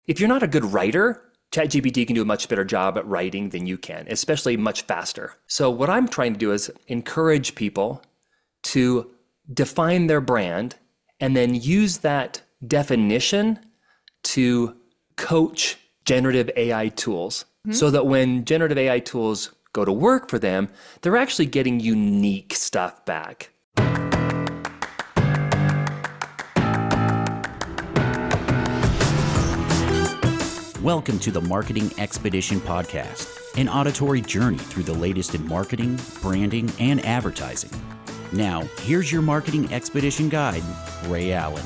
If you're not a good writer, ChatGPT can do a much better job at writing than you can, especially much faster. So what I'm trying to do is encourage people to define their brand and then use that definition to coach generative AI tools so that when generative AI tools go to work for them, they're actually getting unique stuff back. Welcome to the Marketing Expedition Podcast, an auditory journey through the latest in marketing, branding, and advertising. Now, here's your Marketing Expedition guide, Ray Allen.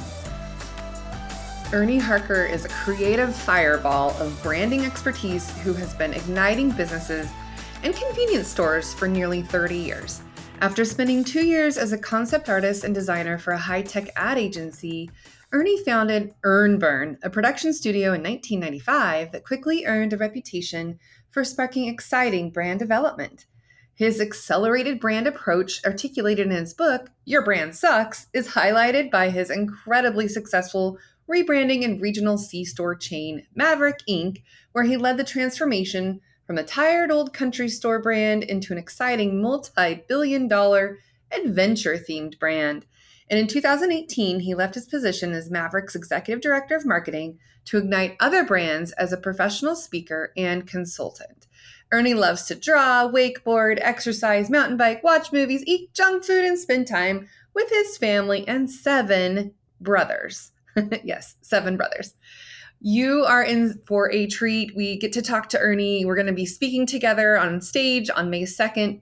Ernie Harker is a creative fireball of branding expertise who has been igniting businesses and convenience stores for nearly 30 years. After spending 2 years as a concept artist and designer for a high-tech ad agency, Ernie founded EarnBurn, a production studio in 1995 that quickly earned a reputation for sparking exciting brand development. His accelerated brand approach, articulated in his book, Your Brand Sucks, is highlighted by his incredibly successful rebranding and regional C-store chain, Maverick Inc., where he led the transformation from a tired old country store brand into an exciting multi-billion-dollar adventure-themed brand. And in 2018, he left his position as Maverick's executive director of marketing to ignite other brands as a professional speaker and consultant. Ernie loves to draw, wakeboard, exercise, mountain bike, watch movies, eat junk food, and spend time with his family and 7 brothers. Yes, 7 brothers. You are in for a treat. We get to talk to Ernie. We're going to be speaking together on stage on May 2nd,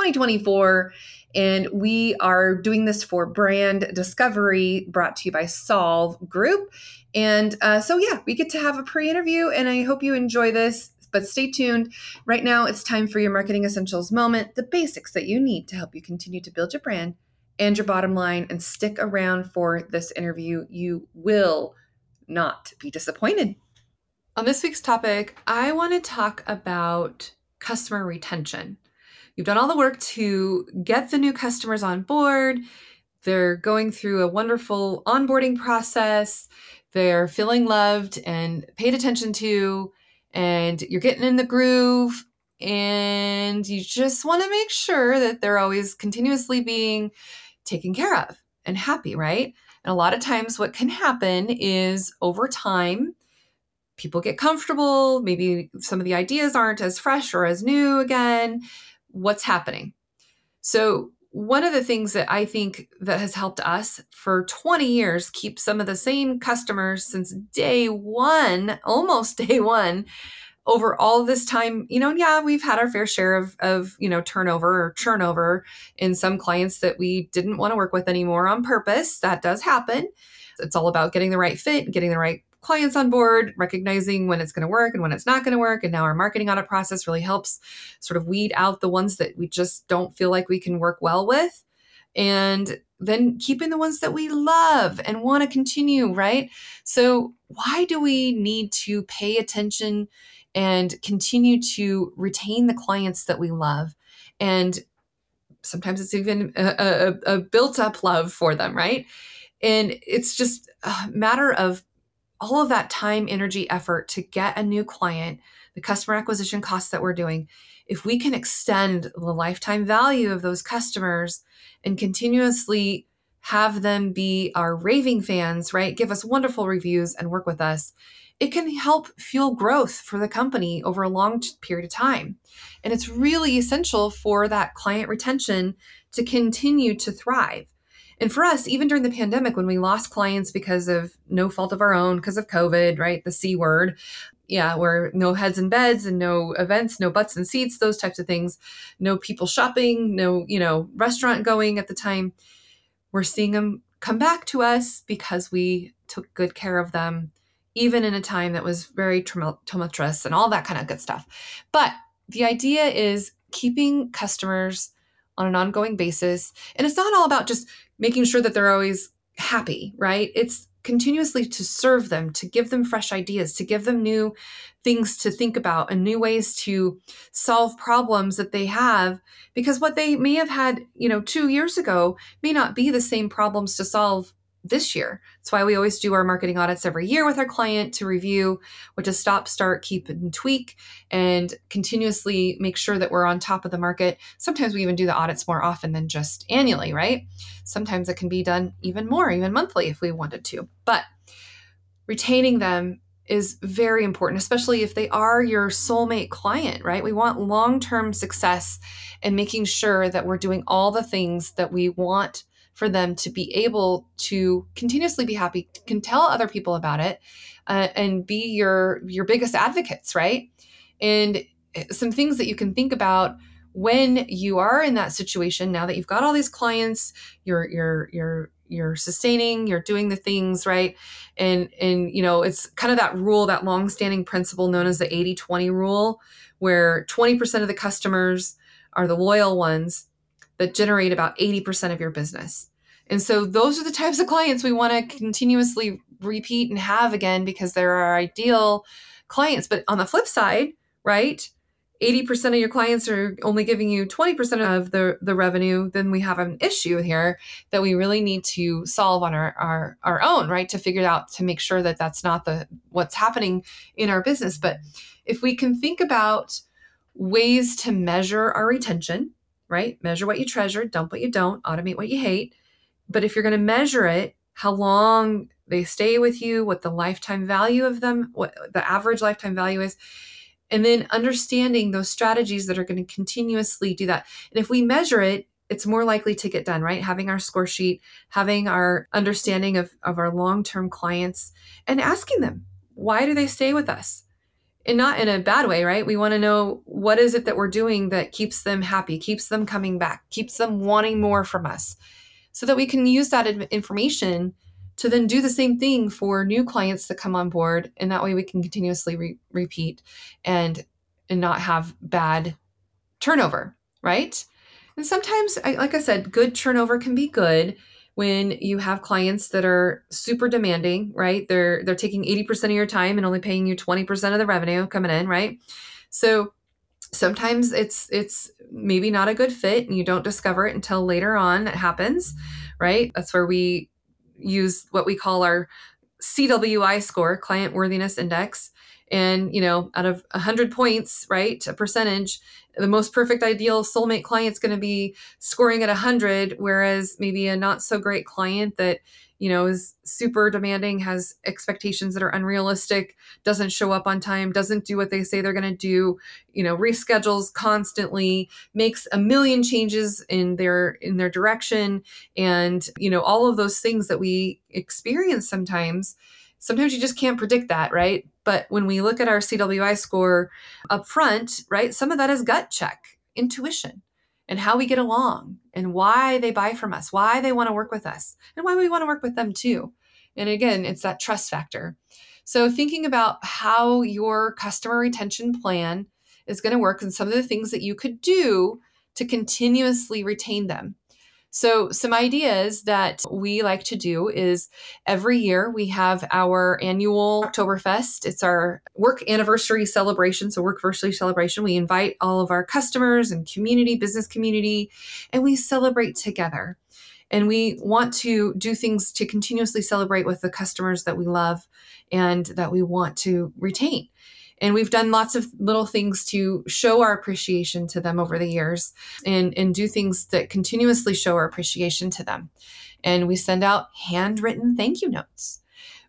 2024. And we are doing this for Brand Discovery, brought to you by Solve Group. And we get to have a pre-interview, and I hope you enjoy this. But stay tuned. Right now, it's time for your Marketing Essentials moment, the basics that you need to help you continue to build your brand and your bottom line. And stick around for this interview. You will not be disappointed. On this week's topic, I want to talk about customer retention. You've done all the work to get the new customers on board. They're going through a wonderful onboarding process. They're feeling loved and paid attention to, and you're getting in the groove, and you just want to make sure that they're always continuously being taken care of and happy, right? And a lot of times what can happen is over time, people get comfortable. Maybe some of the ideas aren't as fresh or as new again. What's happening? So one of the things that I think that has helped us for 20 years keep some of the same customers since day one, almost day one, over all this time, we've had our fair share of turnover or churnover in some clients that we didn't want to work with anymore on purpose. That does happen. It's all about getting the right fit, getting the right clients on board, recognizing when it's going to work and when it's not going to work. And now our marketing audit process really helps sort of weed out the ones that we just don't feel like we can work well with. And then keeping the ones that we love and want to continue, right? So why do we need to pay attention and continue to retain the clients that we love? And sometimes it's even a built-up love for them, right? And it's just a matter of all of that time, energy, effort to get a new client, the customer acquisition costs that we're doing. If we can extend the lifetime value of those customers and continuously have them be our raving fans, right? Give us wonderful reviews and work with us. It can help fuel growth for the company over a long period of time. And it's really essential for that client retention to continue to thrive. And for us, even during the pandemic, when we lost clients because of no fault of our own, because of COVID, right? The C word. Yeah, where no heads in beds and no events, no butts in seats, those types of things, no people shopping, no, restaurant going at the time. We're seeing them come back to us because we took good care of them, even in a time that was very tumultuous and all that kind of good stuff. But the idea is keeping customers on an ongoing basis. And it's not all about just making sure that they're always happy, right? It's continuously to serve them, to give them fresh ideas, to give them new things to think about and new ways to solve problems that they have, because what they may have had, 2 years ago may not be the same problems to solve this year. That's why we always do our marketing audits every year with our client to review what to stop, start, keep, and tweak, and continuously make sure that we're on top of the market. Sometimes we even do the audits more often than just annually, right? Sometimes it can be done even more, even monthly if we wanted to. But retaining them is very important, especially if they are your soulmate client, right? We want long-term success and making sure that we're doing all the things that we want for them to be able to continuously be happy, can tell other people about it, and be your biggest advocates, right? And some things that you can think about when you are in that situation, now that you've got all these clients, you're sustaining, you're doing the things, right? And it's kind of that rule, that long-standing principle known as the 80-20 rule, where 20% of the customers are the loyal ones that generate about 80% of your business. And so those are the types of clients we want to continuously repeat and have again, because they're our ideal clients. But on the flip side, right, 80% of your clients are only giving you 20% of the revenue, then we have an issue here that we really need to solve on our own, right? To figure out, to make sure that that's not what's happening in our business. But if we can think about ways to measure our retention, right? Measure what you treasure, dump what you don't, automate what you hate. But if you're going to measure it, how long they stay with you, what the lifetime value of them, what the average lifetime value is, and then understanding those strategies that are going to continuously do that. And if we measure it, it's more likely to get done, right? Having our score sheet, having our understanding of our long-term clients, and asking them, why do they stay with us? And not in a bad way, right? We want to know, what is it that we're doing that keeps them happy, keeps them coming back, keeps them wanting more from us, so that we can use that information to then do the same thing for new clients that come on board. And that way we can continuously repeat and not have bad turnover, right? And sometimes, like I said, good turnover can be good when you have clients that are super demanding, right? They're taking 80% of your time and only paying you 20% of the revenue coming in, right? So sometimes it's maybe not a good fit and you don't discover it until later on that happens, right? That's where we use what we call our CWI score, Client Worthiness Index. And, out of 100 points, right, a percentage, the most perfect ideal soulmate client's going to be scoring at 100, whereas maybe a not so great client that, is super demanding, has expectations that are unrealistic, doesn't show up on time, doesn't do what they say they're going to do, reschedules constantly, makes a million changes in their direction. And, all of those things that we experience sometimes you just can't predict that, right? But when we look at our CWI score up front, right, some of that is gut check, intuition, and how we get along and why they buy from us, why they want to work with us, and why we want to work with them too. And again, it's that trust factor. So thinking about how your customer retention plan is going to work and some of the things that you could do to continuously retain them. So some ideas that we like to do is every year we have our annual Oktoberfest. It's our work anniversary celebration. So workversary celebration. We invite all of our customers and business community, and we celebrate together. And we want to do things to continuously celebrate with the customers that we love and that we want to retain. And we've done lots of little things to show our appreciation to them over the years and do things that continuously show our appreciation to them. And we send out handwritten thank you notes.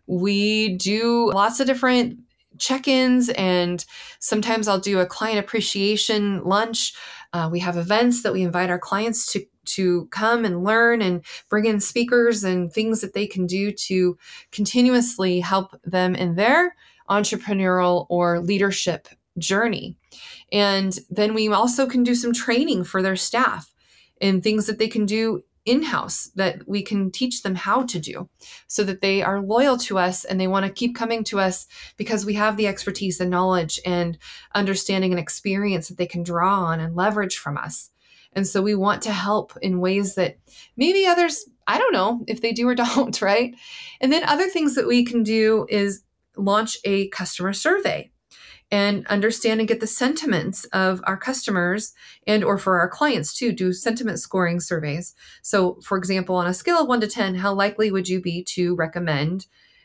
We do lots of different check-ins, and sometimes I'll do a client appreciation lunch. We have events that we invite our clients to come and learn and bring in speakers and things that they can do to continuously help them in their entrepreneurial or leadership journey. And then we also can do some training for their staff and things that they can do in-house that we can teach them how to do so that they are loyal to us and they want to keep coming to us because we have the expertise and knowledge and understanding and experience that they can draw on and leverage from us. And so we want to help in ways that maybe others, I don't know if they do or don't, right? And then other things that we can do is launch a customer survey. and understand and get the sentiments of our customers and or for our clients too, do sentiment scoring surveys. So for example, on a scale of 1 to 10, how likely would you be to recommend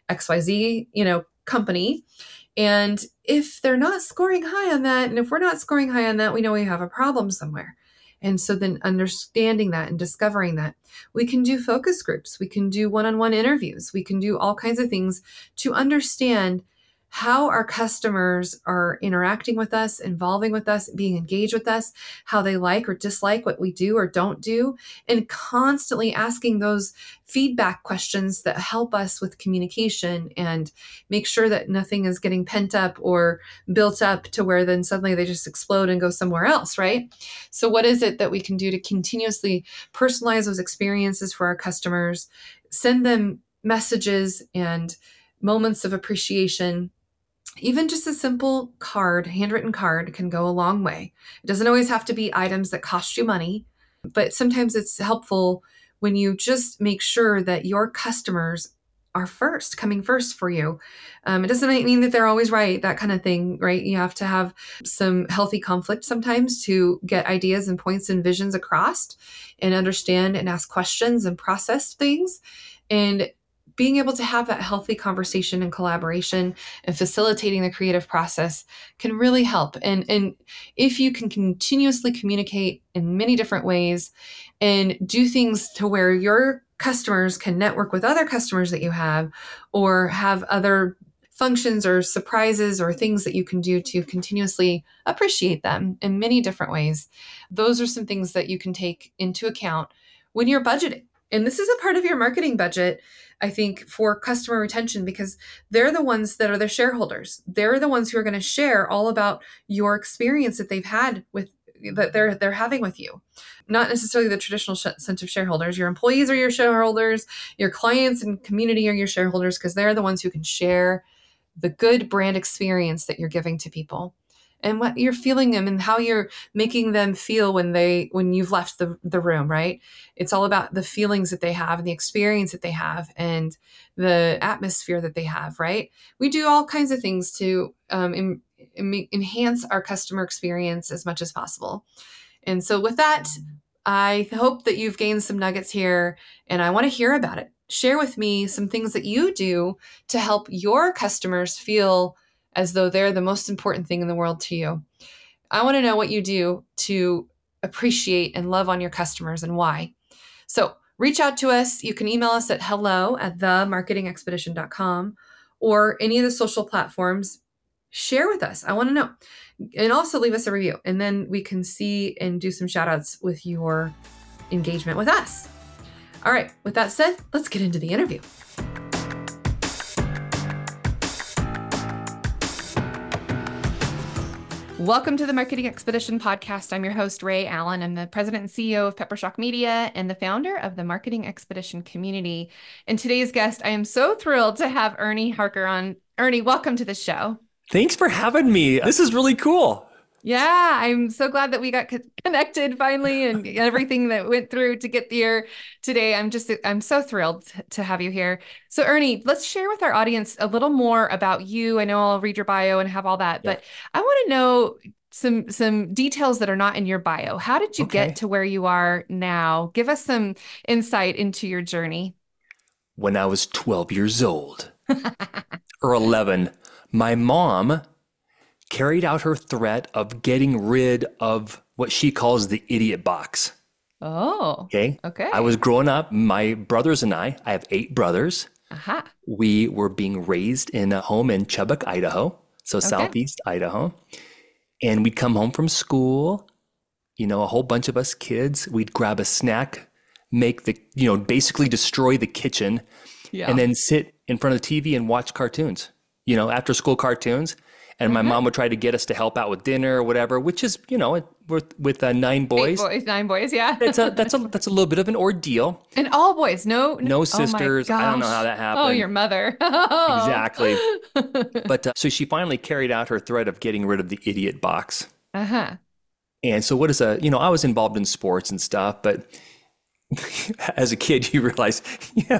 XYZ, company? And if they're not scoring high on that, and if we're not scoring high on that, we know we have a problem somewhere. And so then understanding that and discovering that, we can do focus groups, we can do one-on-one interviews, we can do all kinds of things to understand how our customers are interacting with us, involving with us, being engaged with us, how they like or dislike what we do or don't do, and constantly asking those feedback questions that help us with communication and make sure that nothing is getting pent up or built up to where then suddenly they just explode and go somewhere else, right? So what is it that we can do to continuously personalize those experiences for our customers, send them messages and moments of appreciation? Even just a simple card, handwritten card, can go a long way. It doesn't always have to be items that cost you money, but sometimes it's helpful when you just make sure that your customers are coming first for you. It doesn't mean that they're always right, that kind of thing, right? You have to have some healthy conflict sometimes to get ideas and points and visions across and understand and ask questions and process things. And being able to have that healthy conversation and collaboration and facilitating the creative process can really help. And if you can continuously communicate in many different ways and do things to where your customers can network with other customers that you have, or have other functions or surprises or things that you can do to continuously appreciate them in many different ways, those are some things that you can take into account when you're budgeting. And this is a part of your marketing budget, I think, for customer retention, because they're the ones that are the shareholders. They're the ones who are going to share all about your experience that they've had with that they're having with you. Not necessarily the traditional sense of shareholders. Your employees are your shareholders. Your clients and community are your shareholders, because they're the ones who can share the good brand experience that you're giving to people, and what you're feeling them and how you're making them feel when you've left the room, right? It's all about the feelings that they have and the experience that they have and the atmosphere that they have, right? We do all kinds of things to enhance our customer experience as much as possible. And so with that, I hope that you've gained some nuggets here, and I want to hear about it. Share with me some things that you do to help your customers feel as though they're the most important thing in the world to you. I want to know what you do to appreciate and love on your customers and why. So reach out to us. You can email us at hello@themarketingexpedition.com or any of the social platforms. Share with us. I want to know. And also leave us a review, and then we can see and do some shout outs with your engagement with us. All right. With that said, let's get into the interview. Welcome to the Marketing Expedition podcast. I'm your host, Ray Allen. I'm the president and CEO of Peppershock Media and the founder of the Marketing Expedition community. And today's guest, I am so thrilled to have Ernie Harker on. Ernie, welcome to the show. Thanks for having me. This is really cool. Yeah, I'm so glad that we got connected finally and everything that went through to get here today. I'm so thrilled to have you here. So Ernie, let's share with our audience a little more about you. I know I'll read your bio and have all that, but I want to know some details that are not in your bio. How did you get to where you are now? Give us some insight into your journey. When I was 12 years old or 11, my mom carried out her threat of getting rid of what she calls the idiot box. Oh, okay. I was growing up, my brothers and I have 8 brothers. We were being raised in a home in Chubbuck, Idaho. So southeast Idaho. And we'd come home from school, a whole bunch of us kids, we'd grab a snack, make basically destroy the kitchen, and then sit in front of the TV and watch cartoons, after school cartoons. And my mom would try to get us to help out with dinner or whatever, which is, with 9 boys. 9 boys, yeah. that's a little bit of an ordeal. And all boys, no sisters. Oh, I don't know how that happened. Oh, your mother. Exactly. But so she finally carried out her threat of getting rid of the idiot box. And so I was involved in sports and stuff, but as a kid, you realize, yeah,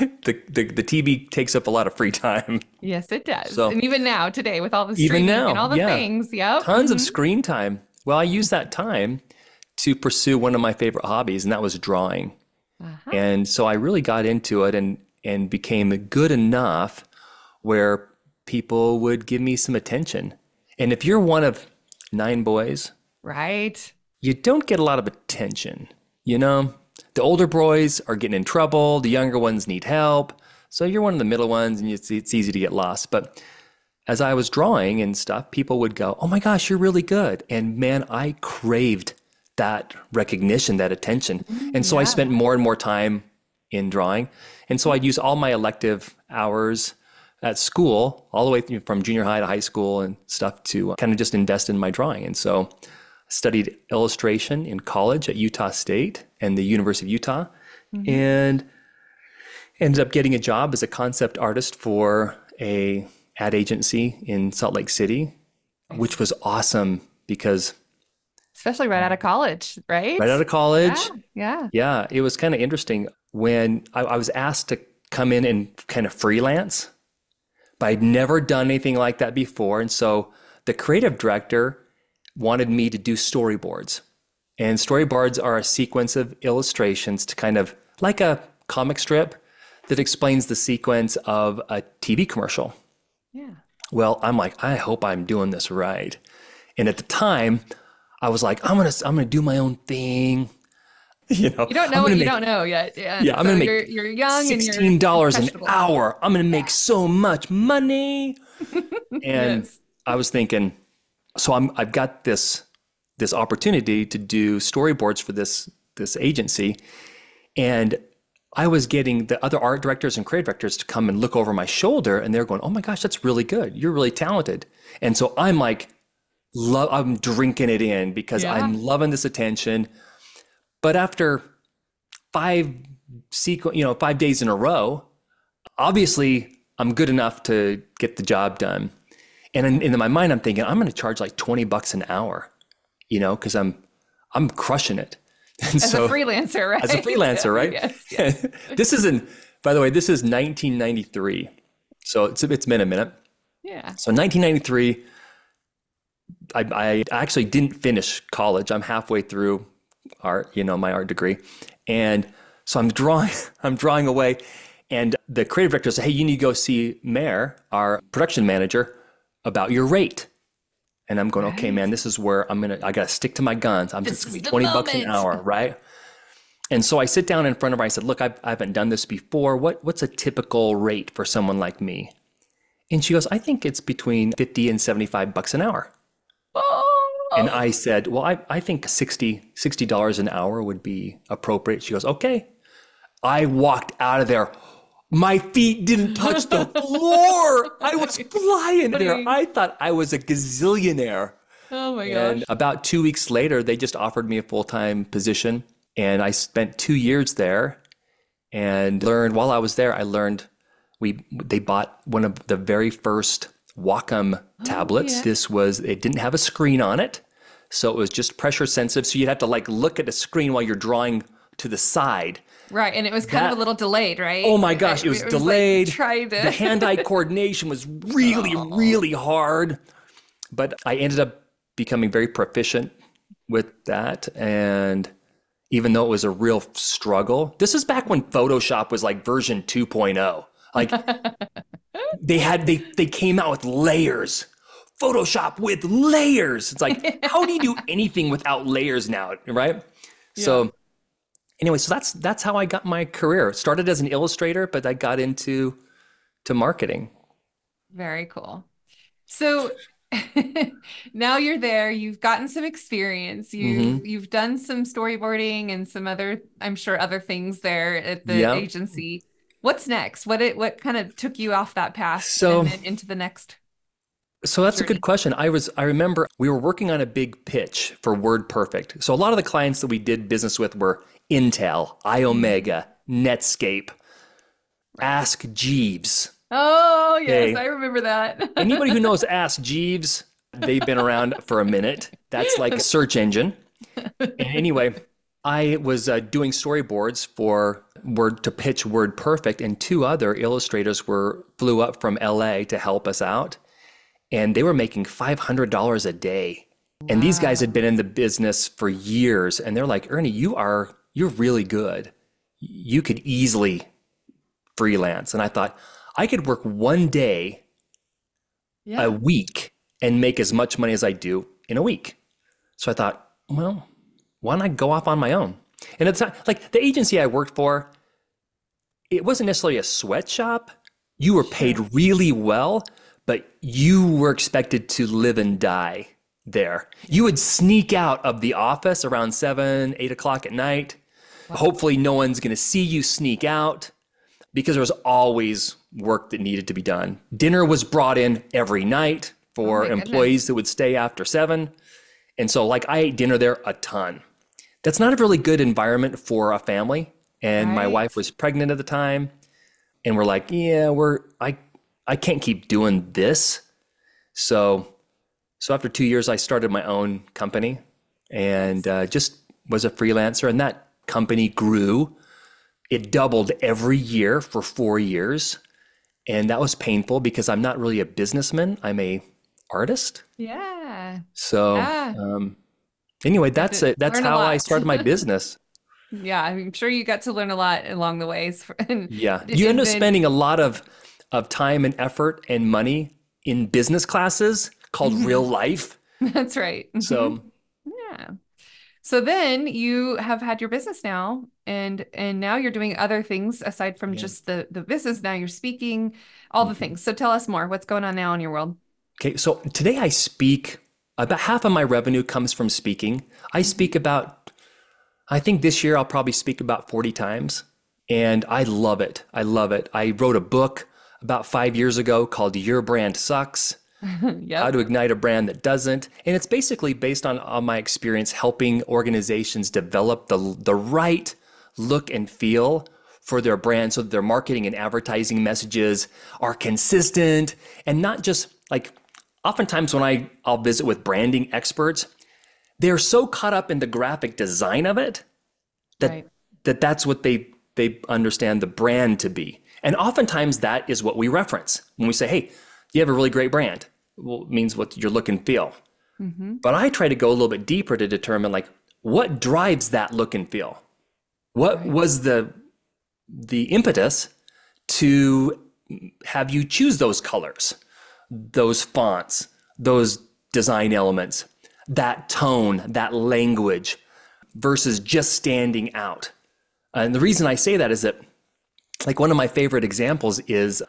the TV takes up a lot of free time. Yes, it does. So, and even now, today, with all the even streaming now, and all the yeah, things, yep. tons of screen time. Well, I used that time to pursue one of my favorite hobbies, and that was drawing. And so I really got into it and became good enough where people would give me some attention. And if you're one of 9 boys, Right. you don't get a lot of attention. You know, the older boys are getting in trouble. The younger ones need help. So you're one of the middle ones, and it's easy to get lost. But as I was drawing and stuff, people would go, "Oh my gosh, you're really good." And man, I craved that recognition, that attention. And so I spent more and more time in drawing. And so I'd use all my elective hours at school, all the way from junior high to high school and stuff, to kind of just invest in my drawing. And so I studied illustration in college at Utah State and the University of Utah, and ended up getting a job as a concept artist for a ad agency in Salt Lake City, which was awesome because Especially right out of college, right? right out of college, Yeah. it was kind of interesting when I was asked to come in and kind of freelance, but I'd never done anything like that before. And so the creative director wanted me to do storyboards. And storyboards are a sequence of illustrations to kind of like a comic strip that explains the sequence of a TV commercial. Yeah. Well, I'm like, I hope I'm doing this right. And at the time, I was like, I'm gonna do my own thing. You know, You don't know what you don't know yet. Yeah. Yeah, I'm So gonna make you're young and you're $16 an impressionable. hour. I'm gonna make so much money. And Yes. I was thinking, so I've got this opportunity to do storyboards for this agency, and I was getting the other art directors and creative directors to come and look over my shoulder, and they're going, "Oh my gosh, that's really good. You're really talented." And so I'm like, I'm drinking it in because Yeah. I'm loving this attention. But after 5 days in a row, obviously I'm good enough to get the job done. And in my mind, I'm thinking I'm going to charge like $20 an hour, because I'm crushing it. And As a freelancer, right? As a freelancer, right? Yes. By the way, this is 1993. So it's been a minute. Yeah. So 1993, I actually didn't finish college. I'm halfway through art, my art degree. And so I'm drawing away. And the creative director said, "Hey, you need to go see Mayor, our production manager, about your rate." And I'm going, "Okay, man, this is where I got to stick to my guns. It's going to be $20 an hour, right?" And so I sit down in front of her. I said, "Look, I haven't done this before. What's a typical rate for someone like me?" And she goes, "I think it's between $50 and $75 an hour." And I said, "Well, I think $60 an hour would be appropriate." She goes, "Okay." I walked out of there. My feet didn't touch the floor. I was flying there. I thought I was a gazillionaire. Oh my gosh. And about 2 weeks later, they just offered me a full-time position. And I spent 2 years there and while I was there, I learned they bought one of the very first Wacom tablets. Yeah. It didn't have a screen on it. So it was just pressure sensitive. So you'd have to look at the screen while you're drawing to the side. Right. And it was kind of a little delayed, right? Oh my gosh, it was delayed. The hand-eye coordination was really, really hard. But I ended up becoming very proficient with that. And even though it was a real struggle, this is back when Photoshop was like version 2.0. They came out with layers. Photoshop with layers. It's like, how do you do anything without layers now, right? Yeah. So anyway, so that's how I got my career. It started as an illustrator, but I got into marketing. Very cool. So now you're there, you've gotten some experience, you've done some storyboarding and some other, I'm sure, other things there at the agency. What's next? What kind of took you off that path and then into the next? So that's a good question. I remember we were working on a big pitch for WordPerfect. So a lot of the clients that we did business with were Intel, iOmega, Netscape, Ask Jeeves. Oh, yes, I remember that. Anybody who knows Ask Jeeves, they've been around for a minute. That's like a search engine. And anyway, I was doing storyboards for Word to pitch WordPerfect, and two other illustrators flew up from LA to help us out, and they were making $500 a day. And these guys had been in the business for years, and they're like, Ernie, you're really good. You could easily freelance. And I thought I could work one day a week and make as much money as I do in a week. So I thought, well, why not go off on my own? And it's not like the agency I worked for, it wasn't necessarily a sweatshop. You were paid really well, but you were expected to live and die there. You would sneak out of the office around 7, 8 o'clock at night. Hopefully no one's going to see you sneak out, because there was always work that needed to be done. Dinner was brought in every night for employees that would stay after 7. And so I ate dinner there a ton. That's not a really good environment for a family. And my wife was pregnant at the time. And we're like, I can't keep doing this. So after 2 years, I started my own company and just was a freelancer. And that company grew. It doubled every year for 4 years. And that was painful because I'm not really a businessman. I'm a artist. Yeah. So anyway, that's it. That's how I started my business. Yeah, I'm sure you got to learn a lot along the ways. You end up spending a lot of time and effort and money in business classes called real life. That's right. So yeah. So then you have had your business now, and now you're doing other things aside from just the business. Now you're speaking, all the things. So tell us more. What's going on now in your world? Okay, so today I speak. About half of my revenue comes from speaking. I speak I think this year I'll probably speak about 40 times, and I love it. I love it. I wrote a book about 5 years ago called Your Brand Sucks. How to ignite a brand that doesn't. And it's basically based on my experience helping organizations develop the right look and feel for their brand so that their marketing and advertising messages are consistent, and not just oftentimes when I'll visit with branding experts, they're so caught up in the graphic design of it that's what they understand the brand to be. And oftentimes that is what we reference when we say, hey, you have a really great brand. Well, it means what your look and feel. But I try to go a little bit deeper to determine what drives that look and feel. What was the impetus to have you choose those colors, those fonts, those design elements, that tone, that language, versus just standing out? And the reason I say that is that, one of my favorite examples is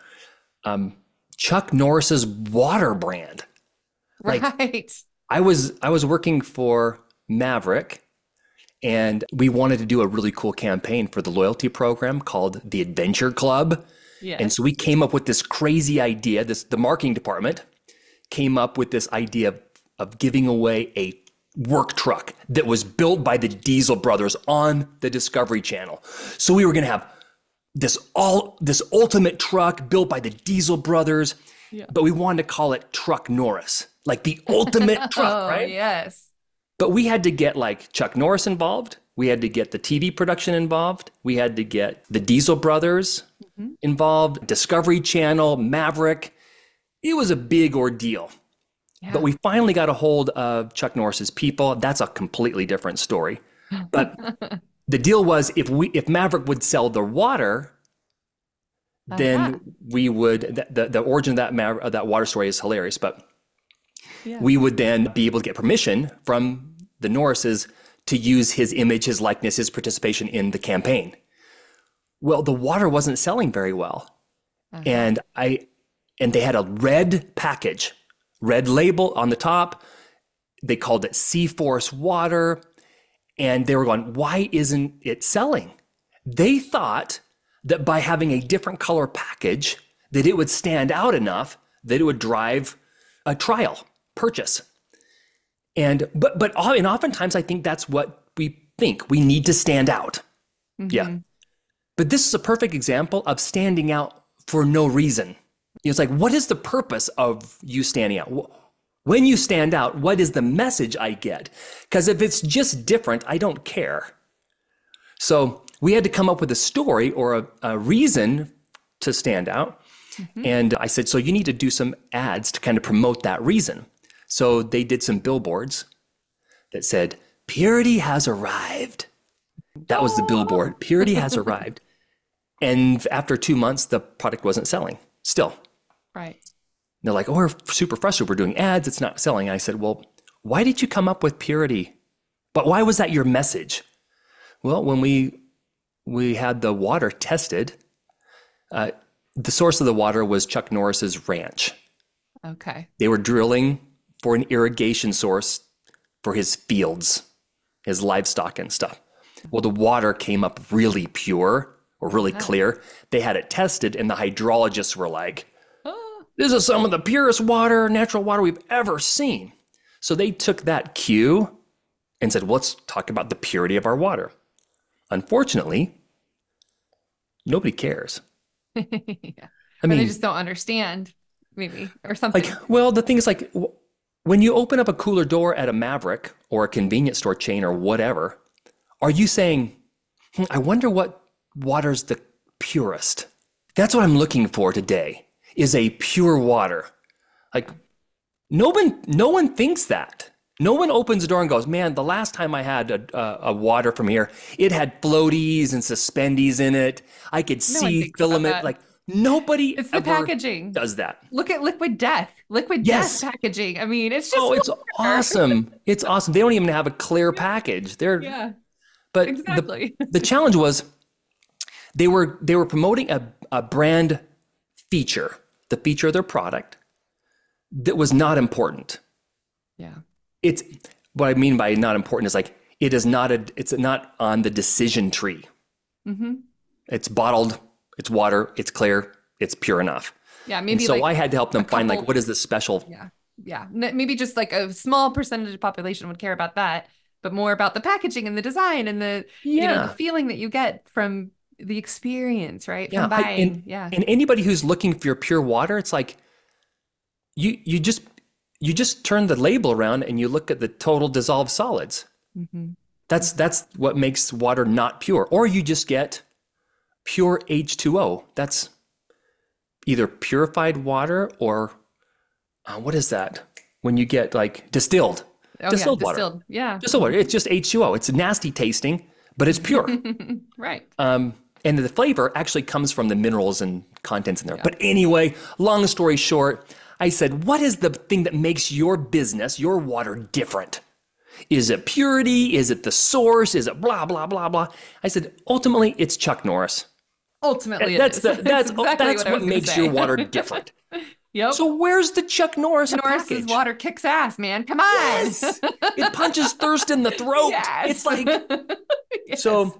Chuck Norris's water brand. Right. I was working for Maverick, and we wanted to do a really cool campaign for the loyalty program called the Adventure Club. Yes. And so we came up with this crazy idea. The marketing department came up with this idea of giving away a work truck that was built by the Diesel brothers on the Discovery Channel. So we were going to have this ultimate truck built by the Diesel brothers, but we wanted to call it Truck Norris, the ultimate truck, right? Yes. But we had to get Chuck Norris involved. We had to get the TV production involved. We had to get the Diesel brothers involved, Discovery Channel, Maverick. It was a big ordeal. Yeah. But we finally got a hold of Chuck Norris's people. That's a completely different story. But the deal was if Maverick would sell the water, then we would, the origin of that water story is hilarious, but we would then be able to get permission from the Norrises to use his image, his likeness, his participation in the campaign. Well, the water wasn't selling very well. And they had a red package, red label on the top. They called it Seaforce water. And they were going, why isn't it selling? They thought that by having a different color package, that it would stand out enough that it would drive a trial purchase. And oftentimes I think that's what we think. We need to stand out. Yeah. But this is a perfect example of standing out for no reason. It's what is the purpose of you standing out? When you stand out, what is the message I get? Because if it's just different, I don't care. So we had to come up with a story or a reason to stand out. And I said, so you need to do some ads to kind of promote that reason. So they did some billboards that said, "Purity has arrived." That was the billboard. Purity has arrived. And after 2 months, the product wasn't selling still. Right. They're like, "Oh, we're super frustrated. We're doing ads. It's not selling." I said, "Well, why did you come up with purity? But why was that your message?" Well, when we had the water tested, the source of the water was Chuck Norris's ranch. Okay. They were drilling for an irrigation source for his fields, his livestock and stuff. Well, the water came up really pure or really clear. They had it tested, and the hydrologists were like, "This is some of the purest water, natural water we've ever seen." So they took that cue and said, well, let's talk about the purity of our water. Unfortunately, nobody cares. Yeah. I mean, they just don't understand, maybe, or something. like, well, the thing is, like, when you open up a cooler door at a Maverick or a convenience store chain or whatever, are you saying, I wonder what water's the purest? That's what I'm looking for today, is a pure water. Like, no one thinks that. No one opens the door and goes, "Man, the last time I had a water from here, it had floaties and suspendies in it. I could No one see thinks about filament." that. Like, nobody It's the ever packaging. does that. Look at Liquid Death. Liquid Yes. Death packaging. I mean, it's just Oh, it's water. awesome. It's awesome. They don't even have a clear package. Yeah, But exactly. the challenge was they were promoting a brand feature, the feature of their product that was not important. Yeah. It's what I mean by not important is like it's not on the decision tree. Mm-hmm. It's bottled, it's water, it's clear, it's pure enough. Yeah, And maybe so like I had to help them find like couple- what is the special. Yeah. Yeah. Maybe just like a small percentage of the population would care about that, but more about the packaging and the design and the, the feeling that you get from the experience, right? Yeah, From buying. And anybody who's looking for your pure water, it's like you just turn the label around and you look at the total dissolved solids. Mm-hmm. That's what makes water not pure. Or you just get pure H2O. That's either purified water or what is that? When you get like distilled. Oh, Distilled yeah, water. distilled. Yeah. Distilled water. It's just H2O. It's nasty tasting, but it's pure. Right. And the flavor actually comes from the minerals and contents in there. But anyway, long story short, I said, what is the thing that makes your business, your water different? Is it purity? Is it the source? Is it blah, blah, blah, blah? I said, ultimately, it's Chuck Norris. Ultimately, That's it is. that's exactly what I makes was your gonna say. water different. Yep. So where's the Chuck Norris Norris's package? water kicks ass, man. Come on. Yes. It punches thirst in the throat. Yes. It's like Yes.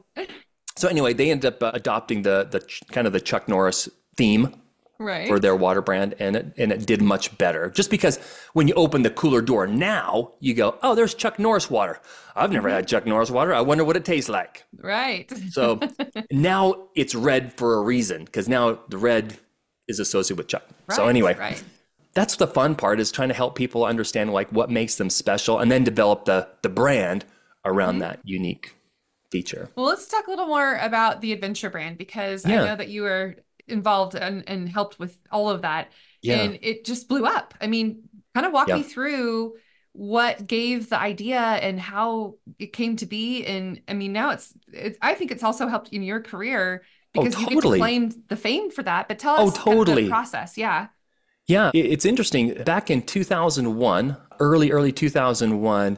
So anyway, they ended up adopting the kind of the Chuck Norris theme right. for their water brand, and it did much better. Just because when you open the cooler door now, you go, "Oh, there's Chuck Norris water. I've never had Chuck Norris water. I wonder what it tastes like." Right. So now it's red for a reason, because now the red is associated with Chuck. Right. So anyway, Right. that's the fun part, is trying to help people understand like what makes them special, and then develop the brand around that unique feature. Well, let's talk a little more about the Adventure brand, because I know that you were involved and helped with all of that. Yeah. And it just blew up. I mean, kind of walk me through what gave the idea and how it came to be. And I mean, now I think it's also helped in your career, because you get to claim the fame for that. But tell us kind of the process. Yeah. Yeah, it's interesting. Back in 2001, early 2001,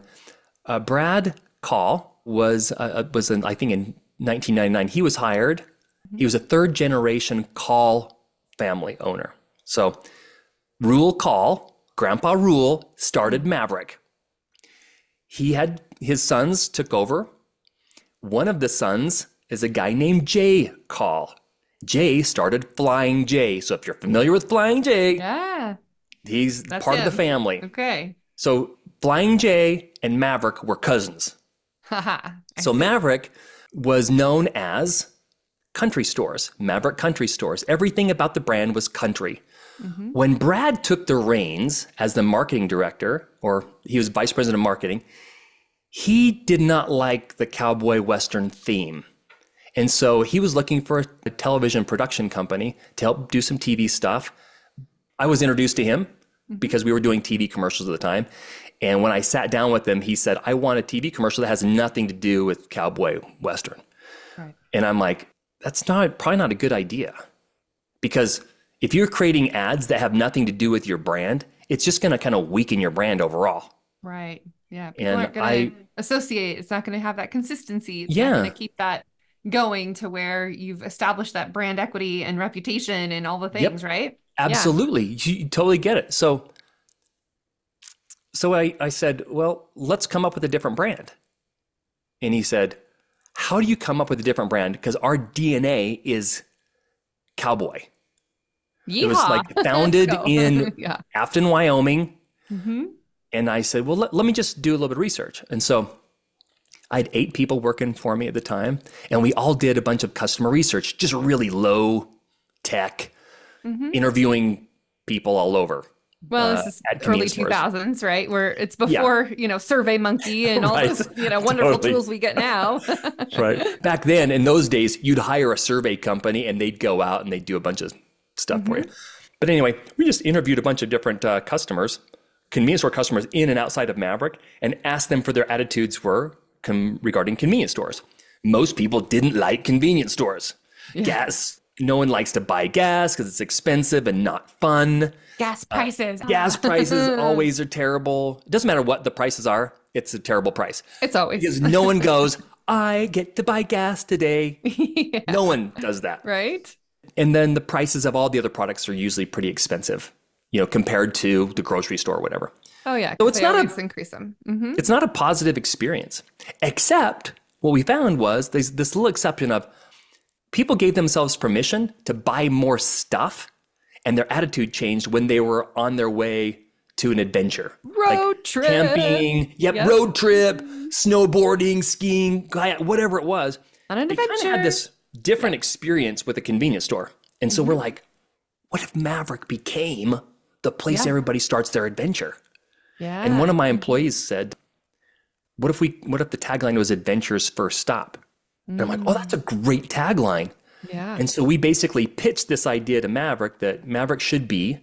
Brad Call was in, I think in 1999, he was hired. He was a third generation Call family owner. So Rule Call, Grandpa Rule, started Maverick. His sons took over. One of the sons is a guy named Jay Call. Jay started Flying J. So if you're familiar with Flying J, he's part of the family. Okay. So Flying J and Maverick were cousins. So Maverick was known as country stores, Maverick Country Stores. Everything about the brand was country. Mm-hmm. When Brad took the reins as the marketing director, or he was vice president of marketing, he did not like the cowboy Western theme. And so he was looking for a television production company to help do some TV stuff. I was introduced to him because we were doing TV commercials at the time. And when I sat down with him, he said, I want a TV commercial that has nothing to do with cowboy Western. Right. And I'm like, that's probably not a good idea. Because if you're creating ads that have nothing to do with your brand, it's just going to kind of weaken your brand overall. Right. Yeah. People aren't going to associate. It's not going to have that consistency. It's not going to keep that going to where you've established that brand equity and reputation and all the things, right? Absolutely. You totally get it. So I said, well, let's come up with a different brand. And he said, how do you come up with a different brand? Because our DNA is cowboy. Yeehaw. It was like founded in Afton, Wyoming. Mm-hmm. And I said, well, let me just do a little bit of research. And so I had 8 people working for me at the time, and we all did a bunch of customer research, just really low tech, interviewing people all over. Well, this is early 2000s, right? Where it's before, Survey Monkey and all those, wonderful tools we get now. Right. Back then, in those days, you'd hire a survey company and they'd go out and they'd do a bunch of stuff for you. But anyway, we just interviewed a bunch of different customers, convenience store customers in and outside of Maverick, and asked them for their attitudes regarding convenience stores. Most people didn't like convenience stores. Gas. No one likes to buy gas because it's expensive and not fun. Gas prices. Gas prices always are terrible. It doesn't matter what the prices are. It's a terrible price. It's always. Because no one goes, I get to buy gas today. No one does that. Right. And then the prices of all the other products are usually pretty expensive, compared to the grocery store or whatever. Oh, yeah. So it's not increase them. It's not a positive experience, except what we found was there's this little exception of people gave themselves permission to buy more stuff, and their attitude changed when they were on their way to an adventure. Road trip. Camping, road trip, snowboarding, skiing, whatever it was. On an adventure. They kind of had this different experience with a convenience store. And so we're like, what if Maverick became the place everybody starts their adventure? Yeah. And one of my employees said, what if the tagline was Adventure's First Stop? And I'm like, oh, that's a great tagline. Yeah. And so we basically pitched this idea to Maverick that Maverick should be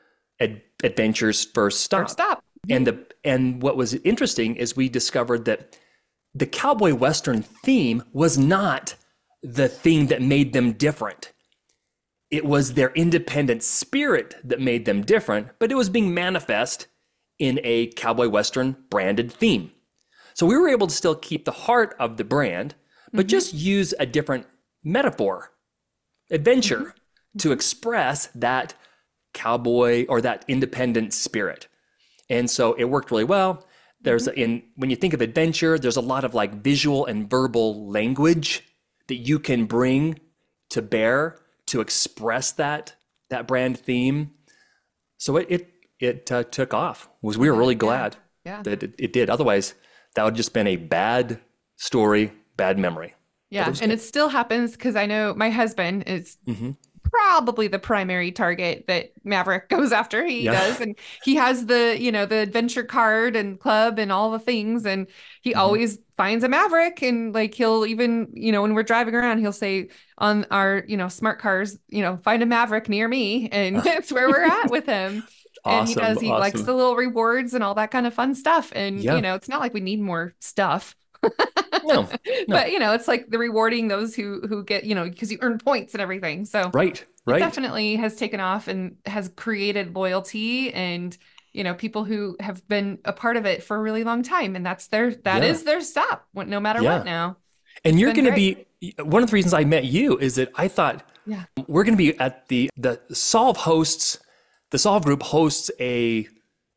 Adventure's First Stop. First stop. And what was interesting is we discovered that the cowboy Western theme was not the thing that made them different. It was their independent spirit that made them different, but it was being manifest in a cowboy Western branded theme. So we were able to still keep the heart of the brand, but just use a different metaphor, adventure, to express that cowboy or that independent spirit. And so it worked really well. There's when you think of adventure, there's a lot of like visual and verbal language that you can bring to bear to express that brand theme. So it took off. We were really glad that it did. Otherwise, that would have just been a bad story, bad memory. Yeah, and it still happens because I know my husband is probably the primary target that Maverick goes after. He does, and he has the the adventure card and club and all the things, and he always finds a Maverick, and like he'll even when we're driving around, he'll say on our smart cars, find a Maverick near me, and that's where we're at with him. Awesome, and he likes the little rewards and all that kind of fun stuff, and it's not like we need more stuff. No. But it's like the rewarding those who get because you earn points and everything. So right it definitely has taken off and has created loyalty and people who have been a part of it for a really long time, and that is their stop no matter what now. And you're going to be one of the reasons I met you is that I thought we're going to be at the Solve hosts. The Solve Group hosts an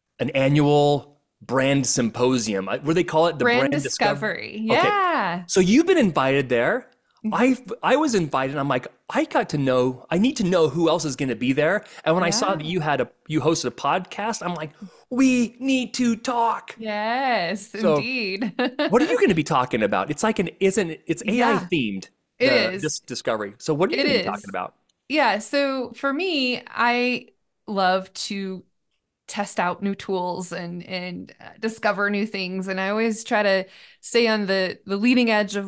annual brand symposium. What do they call it? The brand discovery. Yeah. Okay. So you've been invited there. I was invited. I'm like, I need to know who else is going to be there. And when I saw that you hosted a podcast, I'm like, we need to talk. Yes, so, indeed. What are you going to be talking about? It's like it's AI themed. It is this discovery. So what are you going to be talking about? Yeah. So for me, I love to test out new tools and discover new things. And I always try to stay on the leading edge of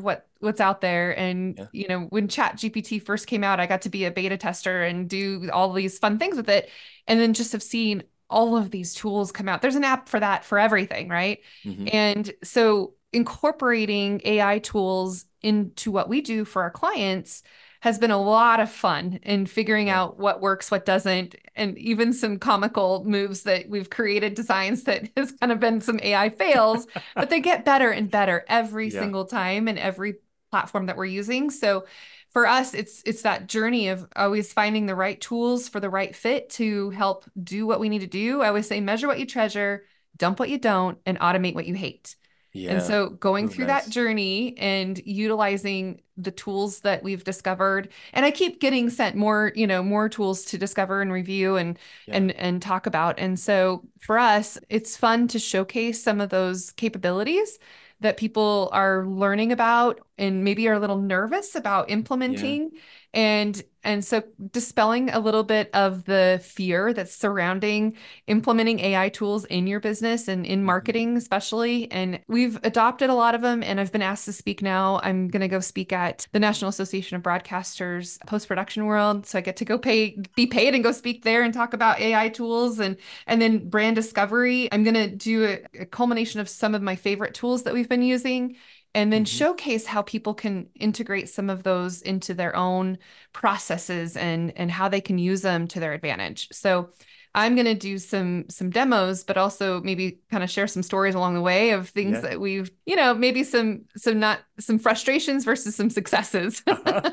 what's out there. And, Yeah. you know, when ChatGPT first came out, I got to be a beta tester and do all these fun things with it. And then just have seen all of these tools come out. There's an app for that, for everything, right? Mm-hmm. And so incorporating AI tools into what we do for our clients has been a lot of fun in figuring out what works, what doesn't, and even some comical moves that we've created, designs that has kind of been some AI fails, but they get better and better every single time in every platform that we're using. So for us, it's that journey of always finding the right tools for the right fit to help do what we need to do. I always say, measure what you treasure, dump what you don't, and automate what you hate. Yeah. And so going through nice. that journey and utilizing the tools that we've discovered, and I keep getting sent more, you know, more tools to discover and review and talk about. And so for us, it's fun to showcase some of those capabilities that people are learning about and maybe are a little nervous about implementing. And so dispelling a little bit of the fear that's surrounding implementing AI tools in your business and in marketing, especially. And we've adopted a lot of them. And I've been asked to speak now. I'm going to go speak at the National Association of Broadcasters Post-Production World. So I get to be paid and go speak there and talk about AI tools and then brand discovery. I'm going to do a culmination of some of my favorite tools that we've been using, and then showcase how people can integrate some of those into their own processes and how they can use them to their advantage. So I'm going to do some demos, but also maybe kind of share some stories along the way of things that we've, you know, maybe some frustrations versus some successes.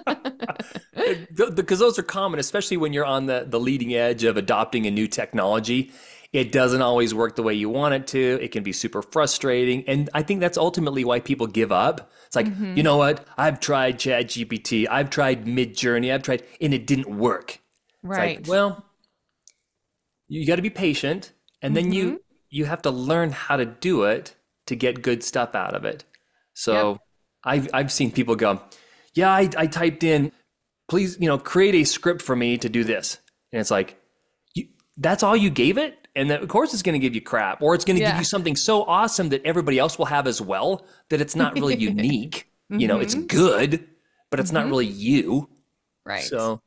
Because those are common, especially when you're on the leading edge of adopting a new technology. It doesn't always work the way you want it to. It can be super frustrating. And I think that's ultimately why people give up. It's like, you know what? I've tried ChatGPT. I've tried Midjourney. And it didn't work. Right. It's like, well, you got to be patient. And then you have to learn how to do it to get good stuff out of it. So I've seen people go, yeah, I typed in, please, you know, create a script for me to do this. And it's like, that's all you gave it? And then, of course, it's going to give you crap, or it's going to give you something so awesome that everybody else will have as well, that it's not really unique. You know, it's good, but it's not really you. Right. So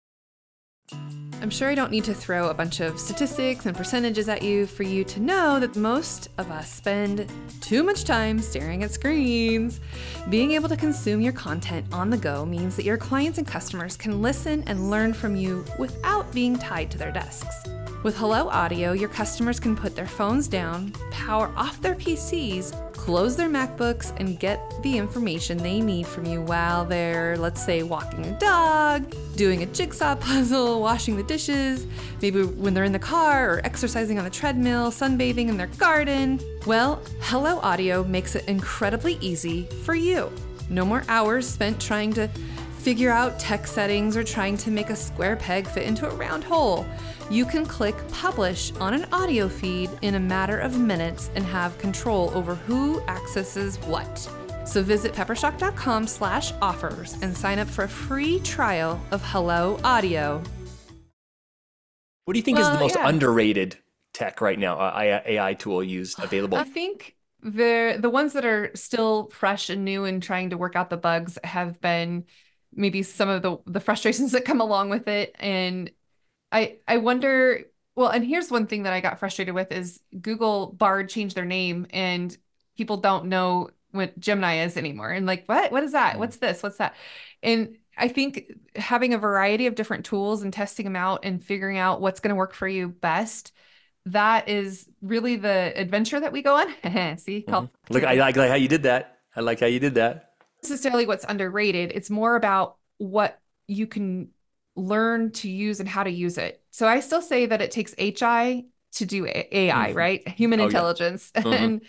I'm sure I don't need to throw a bunch of statistics and percentages at you for you to know that most of us spend too much time staring at screens. Being able to consume your content on the go means that your clients and customers can listen and learn from you without being tied to their desks. With Hello Audio, your customers can put their phones down, power off their PCs, close their MacBooks, and get the information they need from you while they're, let's say, walking a dog, doing a jigsaw puzzle, washing the dishes, maybe when they're in the car or exercising on the treadmill, sunbathing in their garden. Well, Hello Audio makes it incredibly easy for you. No more hours spent trying to figure out tech settings or trying to make a square peg fit into a round hole. You can click publish on an audio feed in a matter of minutes and have control over who accesses what. So visit peppershock.com/offers and sign up for a free trial of Hello Audio. what do you think is the most underrated tech right now, AI tool used available? I think the ones that are still fresh and new and trying to work out the bugs have been maybe some of the frustrations that come along with it. And I wonder, well, and here's one thing that I got frustrated with is Google Bard changed their name and people don't know what Gemini is anymore. And like, what is that? What's this? What's that? And I think having a variety of different tools and testing them out and figuring out what's going to work for you best, that is really the adventure that we go on. See, Look, I like how you did that. I like how you did that. Necessarily what's underrated. It's more about what you can learn to use and how to use it. So I still say that it takes HI to do AI, right? Human intelligence. And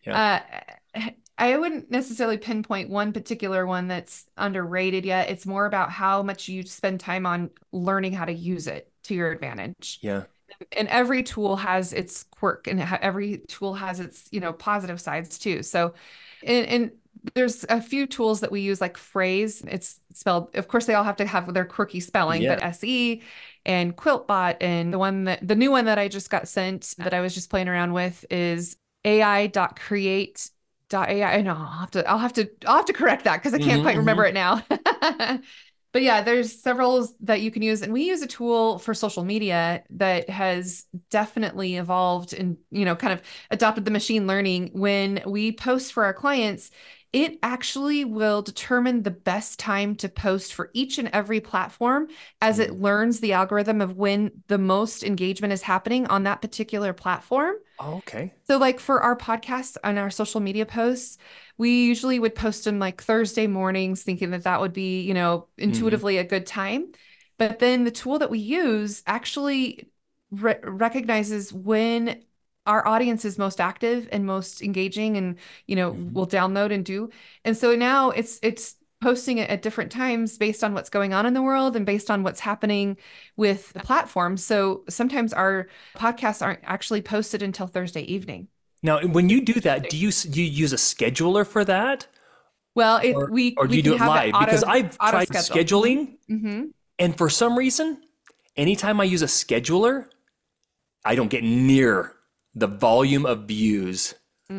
I wouldn't necessarily pinpoint one particular one that's underrated yet. It's more about how much you spend time on learning how to use it to your advantage. Yeah. And every tool has its quirk and every tool has its, positive sides too. So, and there's a few tools that we use like Phrase. It's spelled, of course, they all have to have their quirky spelling, but SE and Quiltbot. And the new one that I just got sent that I was just playing around with is ai.create.ai. AI. No, I'll have to correct that because I can't quite remember it now. But yeah, there's several that you can use. And we use a tool for social media that has definitely evolved and, kind of adopted the machine learning. When we post for our clients, it actually will determine the best time to post for each and every platform as it learns the algorithm of when the most engagement is happening on that particular platform. Oh, okay. So like for our podcast and our social media posts, we usually would post them like Thursday mornings, thinking that that would be, intuitively a good time. But then the tool that we use actually recognizes when our audience is most active and most engaging and, will download and do. And so now it's posting it at different times based on what's going on in the world and based on what's happening with the platform. So sometimes our podcasts aren't actually posted until Thursday evening. Now, when you do that, do you use a scheduler for that? Well, or do you do it live? Because I've tried scheduling, and for some reason, anytime I use a scheduler, I don't get near the volume of views.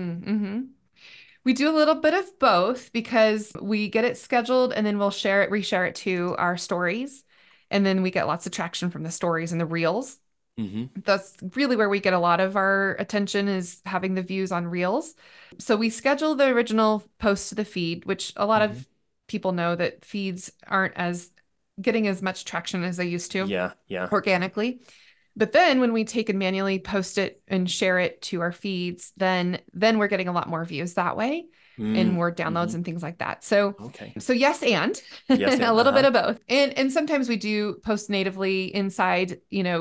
We do a little bit of both because we get it scheduled and then we'll reshare it to our stories. And then we get lots of traction from the stories and the reels. That's really where we get a lot of our attention, is having the views on reels. So we schedule the original post to the feed, which a lot of people know that feeds aren't getting as much traction as they used to. Yeah. Organically. But then when we take and manually post it and share it to our feeds, then we're getting a lot more views that way and more downloads and things like that. So, yes, and a little bit of both. And sometimes we do post natively inside,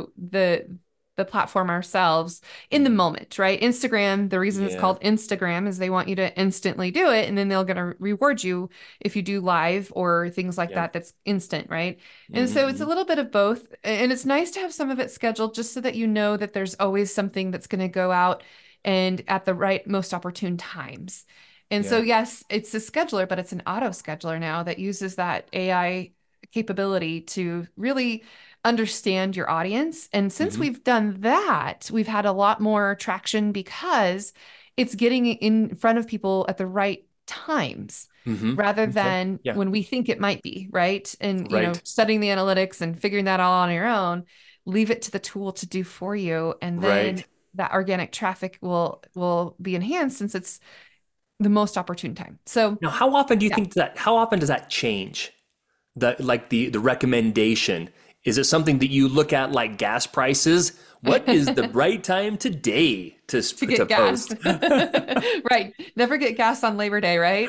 the platform ourselves in the moment, right? Instagram, the reason it's called Instagram is they want you to instantly do it. And then they're going to reward you if you do live or things like that. That's instant, right? And so it's a little bit of both. And it's nice to have some of it scheduled just so that you know that there's always something that's going to go out and at the right, most opportune times. And so, yes, it's a scheduler, but it's an auto scheduler now that uses that AI capability to really understand your audience. And since we've done that, we've had a lot more traction because it's getting in front of people at the right times rather than when we think it might be, right? And, studying the analytics and figuring that all on your own, leave it to the tool to do for you. And then that organic traffic will be enhanced since it's the most opportune time. So now, how often do you think how often does that change? The recommendation? Is it something that you look at like gas prices? What is the right time today to get gas? Post? Right. Never get gas on Labor Day, right?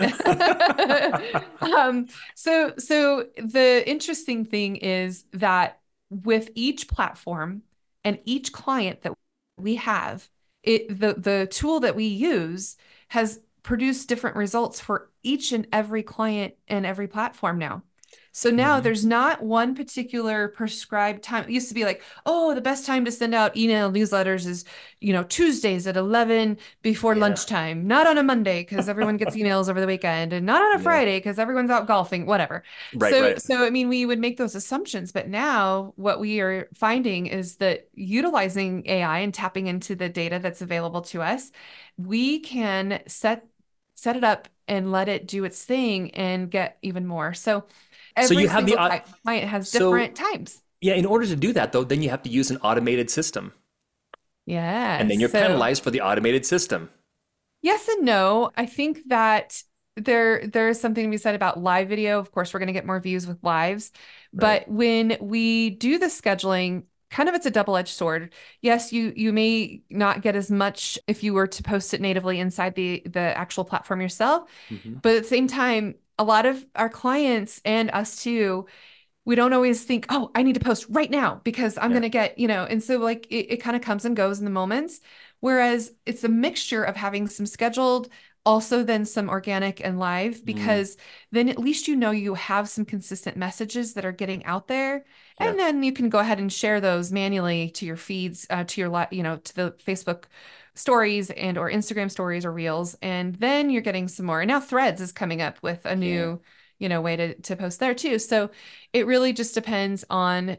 So the interesting thing is that with each platform and each client that we have, the tool that we use has produced different results for each and every client and every platform now. So now there's not one particular prescribed time. It used to be like, oh, the best time to send out email newsletters is, Tuesdays at 11 before lunchtime, not on a Monday because everyone gets emails over the weekend, and not on a Friday because everyone's out golfing, whatever. So, I mean, we would make those assumptions, but now what we are finding is that utilizing AI and tapping into the data that's available to us, we can set it up and let it do its thing and get even more. So you have the client has different times. Yeah. In order to do that, though, then you have to use an automated system. Yeah. And then you're penalized for the automated system. Yes and no. I think that there is something to be said about live video. Of course, we're going to get more views with lives. But when we do the scheduling, kind of it's a double-edged sword. Yes, you may not get as much if you were to post it natively inside the actual platform yourself. But at the same time, a lot of our clients and us too, we don't always think, oh, I need to post right now because I'm going to get, and so like it kind of comes and goes in the moments. Whereas it's a mixture of having some scheduled, also then some organic and live, because then at least you have some consistent messages that are getting out there. And then you can go ahead and share those manually to your feeds, to your, to the Facebook stories and or Instagram stories or reels. And then you're getting some more. And now Threads is coming up with a new, way to post there too. So it really just depends on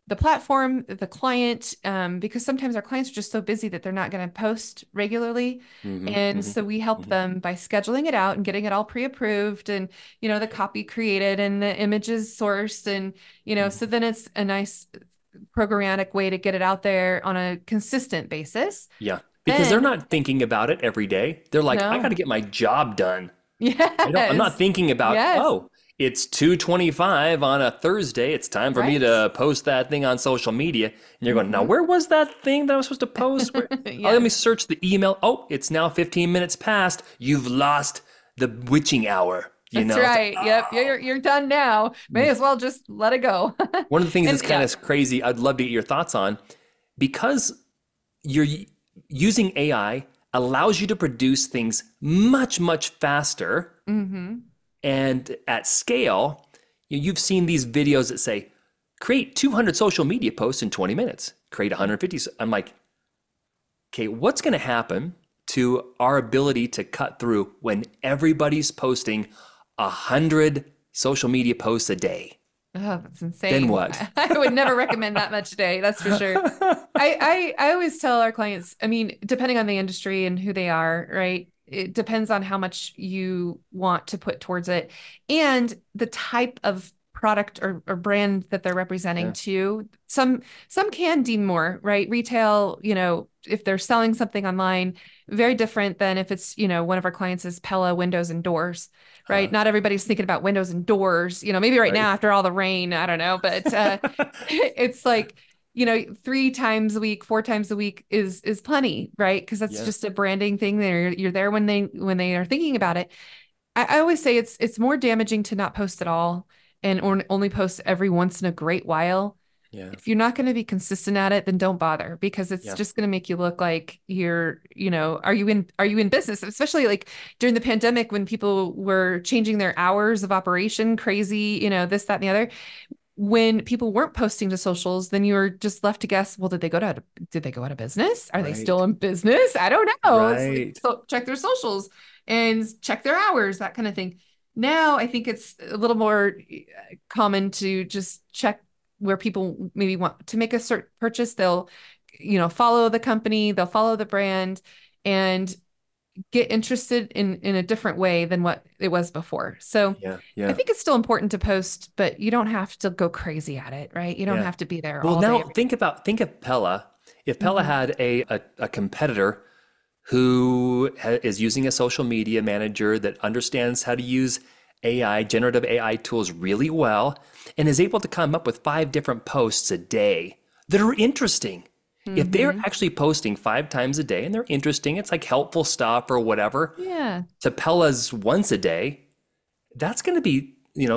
the platform, the client, because sometimes our clients are just so busy that they're not going to post regularly. And so we help them by scheduling it out and getting it all pre-approved and, the copy created and the images sourced. And, so then it's a nice programmatic way to get it out there on a consistent basis. Yeah. Because they're not thinking about it every day. They're like, I got to get my job done. Yes. I'm not thinking about, it's 2:25 on a Thursday. It's time for me to post that thing on social media. And you're going, now where was that thing that I was supposed to post? Let me search the email. Oh, it's now 15 minutes past. You've lost the witching hour. That's right. Yep. You're done now. May as well just let it go. One of the things that's kind of crazy, I'd love to get your thoughts on, because you're using AI allows you to produce things much, much faster. And at scale, you've seen these videos that say, create 200 social media posts in 20 minutes, create 150. I'm like, okay, what's going to happen to our ability to cut through when everybody's posting 100 social media posts a day? Oh, that's insane. Then what? I would never recommend that much a day. That's for sure. I always tell our clients, I mean, depending on the industry and who they are, right? It depends on how much you want to put towards it and the type of product or brand that they're representing too. Some can deem more, right? Retail, if they're selling something online, very different than if it's, one of our clients is Pella Windows and Doors, right? Not everybody's thinking about windows and doors, maybe right now after all the rain, I don't know, but it's like, 3 times a week, 4 times a week is plenty, right? Because that's just a branding thing. You're there when they are thinking about it. I always say it's more damaging to not post at all and only post every once in a great while. Yeah. If you're not going to be consistent at it, then don't bother, because it's just going to make you look like you're, are you in business? Especially like during the pandemic when people were changing their hours of operation, crazy, this, that, and the other. When people weren't posting to socials, then you were just left to guess, well, did they go out of business? Are they still in business? I don't know. Right. So check their socials and check their hours, that kind of thing. Now, I think it's a little more common to just check where people maybe want to make a certain purchase. They'll, follow the company, they'll follow the brand and get interested in a different way than what it was before. So I think it's still important to post, but you don't have to go crazy at it, right? You don't have to be there all day. Well, now think of Pella. If Pella had a competitor who is using a social media manager that understands how to use AI, generative AI tools really well, and is able to come up with 5 different posts a day that are interesting. If they're actually posting 5 times a day and they're interesting, it's like helpful stuff or whatever. Yeah. To Pella's once a day, that's going to be,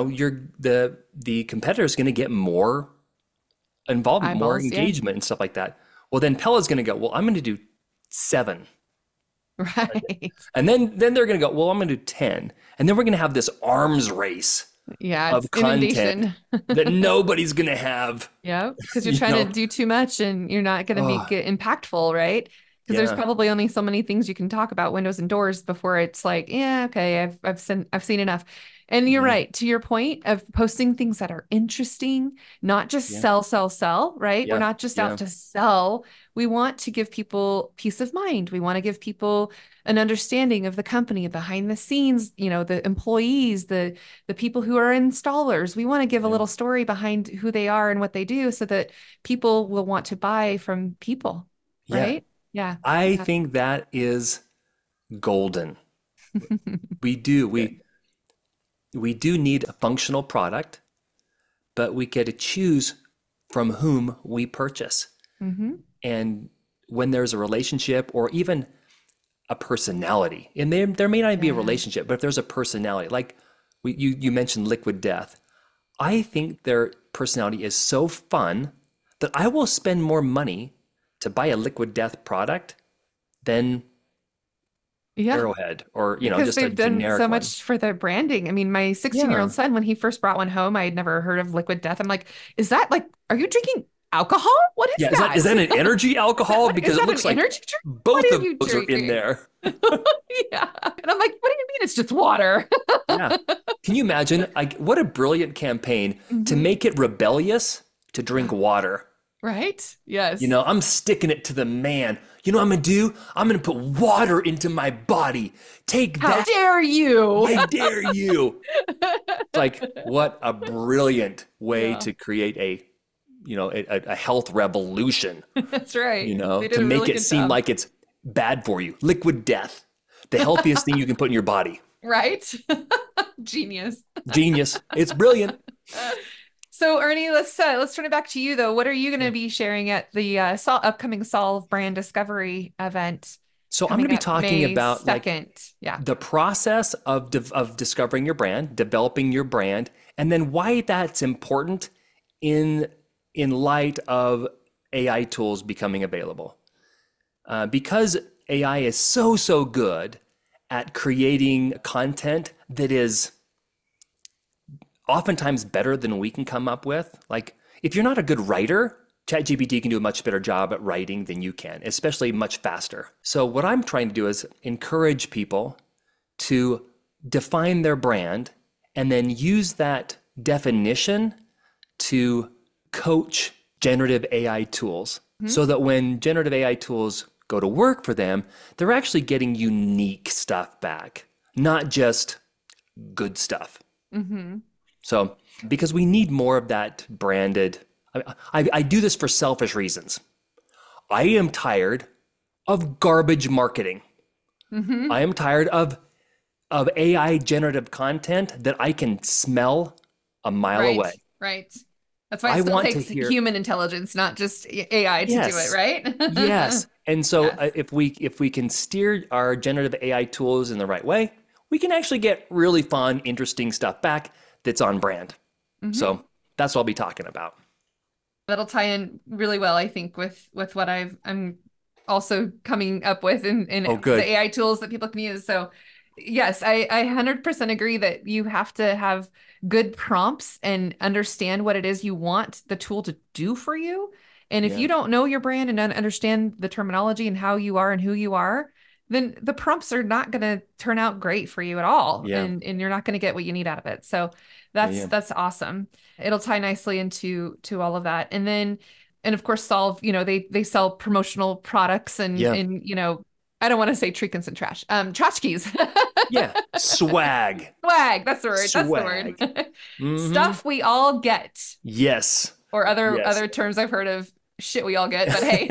the competitor is going to get more involvement, more engagement and stuff like that. Well, then Pella's going to go, well, I'm going to do 7. Right. And then they're going to go, well, I'm going to do 10. And then we're going to have this arms race. Of content that nobody's going to have. Yeah, because you're trying to do too much and you're not going to make it impactful, right? Because there's probably only so many things you can talk about windows and doors before it's like, okay, I've seen enough. And you're right, to your point of posting things that are interesting, not just sell, right? We're not just out to sell. We want to give people peace of mind. We want to give people an understanding of the company behind the scenes, the employees, the people who are installers. We want to give a little story behind who they are and what they do so that people will want to buy from people, right? Yeah. I think that is golden. We do. We do need a functional product, but we get to choose from whom we purchase. And when there's a relationship or even a personality, and there may not be a relationship, but if there's a personality, like you mentioned Liquid Death, I think their personality is so fun that I will spend more money to buy a Liquid Death product than Arrowhead or because just they've a done generic so one. much for their branding. I mean, my 16-year-old son, when he first brought one home, I had never heard of Liquid Death. I'm like, is that like, are you drinking alcohol? What is that? Is that an energy alcohol? Because it looks like both of those are in there. And I'm like, what do you mean it's just water? Can you imagine? What a brilliant campaign to make it rebellious, to drink water. Right? Yes. I'm sticking it to the man. You know what I'm going to do? I'm going to put water into my body. Take that. How dare you? I dare you. It's like, what a brilliant way to create a health revolution. That's right. To make it seem like it's bad for you. Liquid death. The healthiest thing you can put in your body. Right? Genius. It's brilliant. So Ernie, let's turn it back to you though. What are you going to be sharing at the upcoming Solve Brand Discovery event? So I'm going to be talking about the process of discovering your brand, developing your brand, and then why that's important in light of AI tools becoming available. Because AI is so good at creating content that is oftentimes better than we can come up with. Like, if you're not a good writer, ChatGPT can do a much better job at writing than you can, especially much faster. So what I'm trying to do is encourage people to define their brand and then use that definition to coach generative AI tools so that when generative AI tools go to work for them, they're actually getting unique stuff back, not just good stuff. So, because we need more of that branded, I do this for selfish reasons. I am tired of garbage marketing. I am tired of AI generative content that I can smell a mile away. Right. That's why it still takes human intelligence, not just AI to do it, right? Yes. And so if we can steer our generative AI tools in the right way, we can actually get really fun, interesting stuff back that's on brand. So that's what I'll be talking about. That'll tie in really well, I think, with what I'm also coming up with in the AI tools that people can use. So yes, I 100% agree that you have to have good prompts and understand what it is you want the tool to do for you. And if you don't know your brand and don't understand the terminology and how you are and who you are, then the prompts are not going to turn out great for you at all. And you're not going to get what you need out of it. So that's awesome. It'll tie nicely into all of that. And then, and of course, Solve, they sell promotional products and I don't want to say trinkets and trash, tchotchkes. Swag. Swag. That's the word. Swag. That's the word. Stuff we all get. Yes. Or other terms I've heard of. Shit we all get, but hey.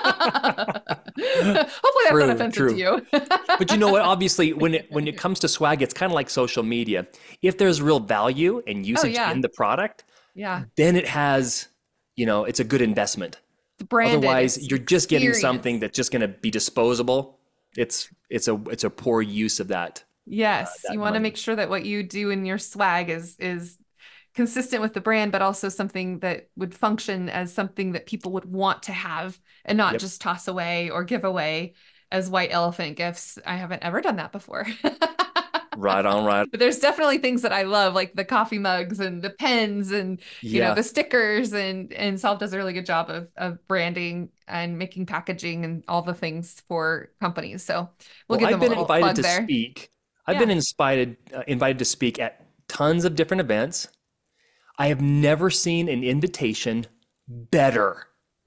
Hopefully that's not offensive to you. But you know what? Obviously, when it comes to swag, it's kind of like social media. If there's real value and usage in the product, then it has, it's a good investment. Otherwise, you're just getting something that's just going to be disposable. It's a poor use of that. Yes, you want to make sure that what you do in your swag is consistent with the brand, but also something that would function as something that people would want to have and not just toss away or give away as white elephant gifts. I haven't ever done that before. Right on, right. But there's definitely things that I love, like the coffee mugs and the pens and the stickers, and Solve does a really good job of branding and making packaging and all the things for companies. So we'll give them a little plug there. I've been invited to speak at tons of different events. I have never seen an invitation better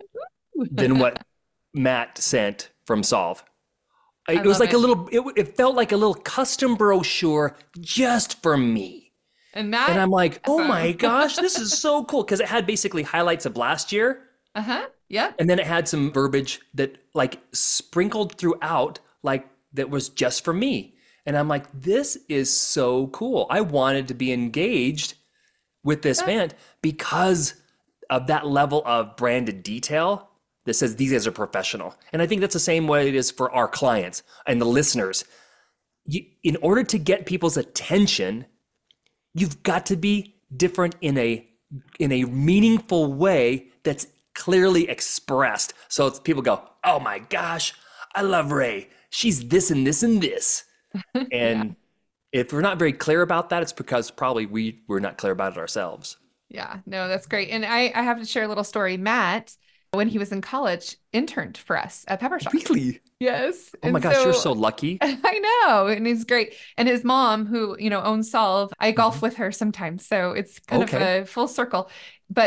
than what Matt sent from Solve. It was like it felt like a little custom brochure just for me. And I'm like, oh my gosh, this is so cool. Because it had basically highlights of last year. Yeah. And then it had some verbiage that sprinkled throughout, that was just for me. And I'm like, this is so cool. I wanted to be engaged with this event because of that level of branded detail that says these guys are professional. And I think that's the same way it is for our clients and the listeners. In order to get people's attention, you've got to be different in a meaningful way that's clearly expressed. So people go, oh my gosh, I love Ray. She's this and this and this. And if we're not very clear about that, it's because probably we're not clear about it ourselves. Yeah, no, that's great. And I have to share a little story. Matt, when he was in college, interned for us at Peppershock. Really? Yes. Oh my gosh, you're so lucky. I know. And he's great. And his mom, who, owns Solve, I golf with her sometimes. So it's kind of a full circle. But